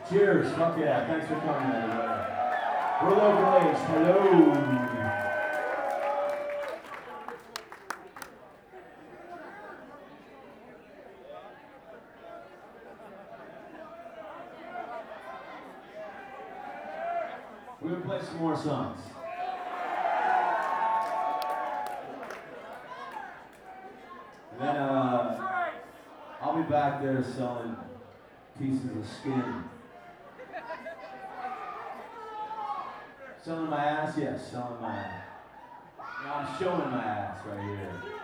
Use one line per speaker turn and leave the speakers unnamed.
Cheers. Fuck yeah. Thanks for coming, everybody. We're local age. Hello. We're gonna play some more songs. And then I'll be back there selling pieces of skin. Selling my ass? Yes, selling my ass. No, I'm showing my ass right here.